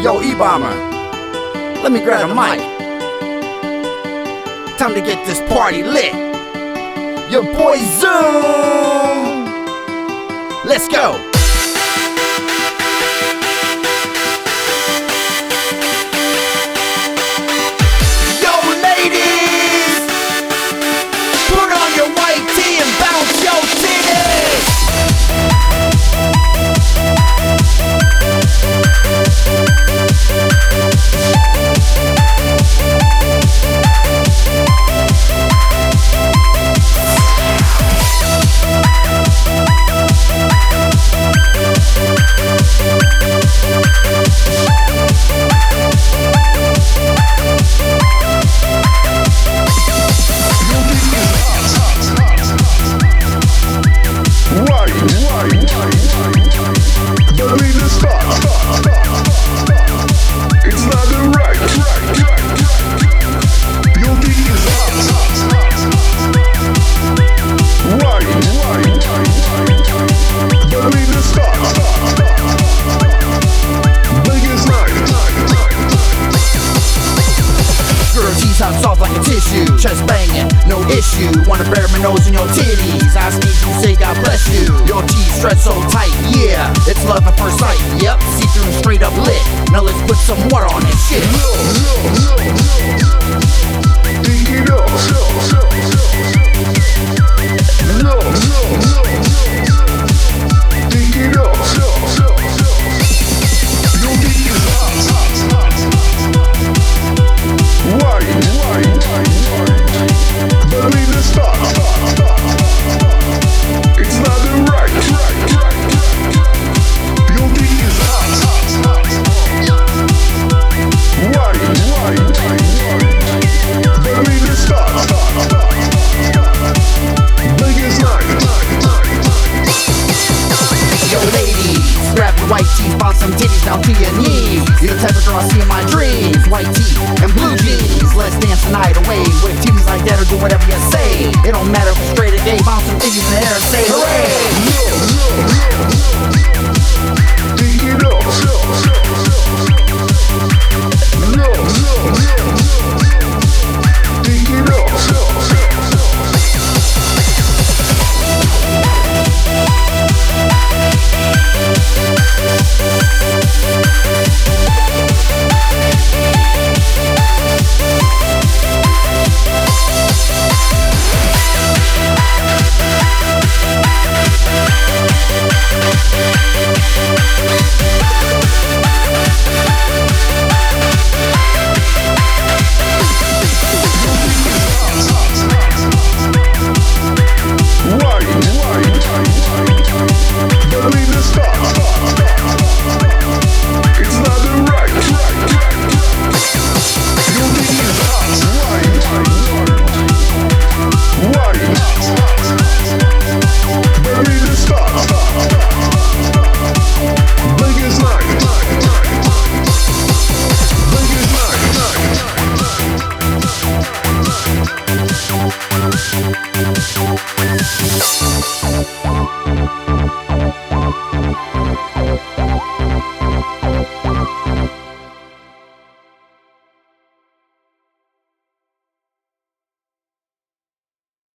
Yo, E-Bomber, let me grab the mic. Time to get this party lit. Your boy Zoom. Let's go. Yo, ladies, put on your white tee and bounce your titties. Top soft like a tissue, chest banging, no issue. Wanna bury my nose in your titties, I sneeze you, say God bless you. Your teeth stretch so tight, yeah, it's love at first sight. Yep, see through straight up lit. Now let's put some water on this shit. Dig it up. Dig it up. Your dick is hot. Believe the start. It's not the right. Your dick is hot. Why? Believe the start. Big as night. Yo, ladies, grab your white teeth, bounce some titties down to your knees. You're the type of girl I see in my dreams. White teeth and blue jeans. Let's dance the night away with titties like that or do whatever you say. It don't matter if it's straight or gay. Bounce some titties in the air and say hooray. Dig it up. Dig it up. We'll be right back.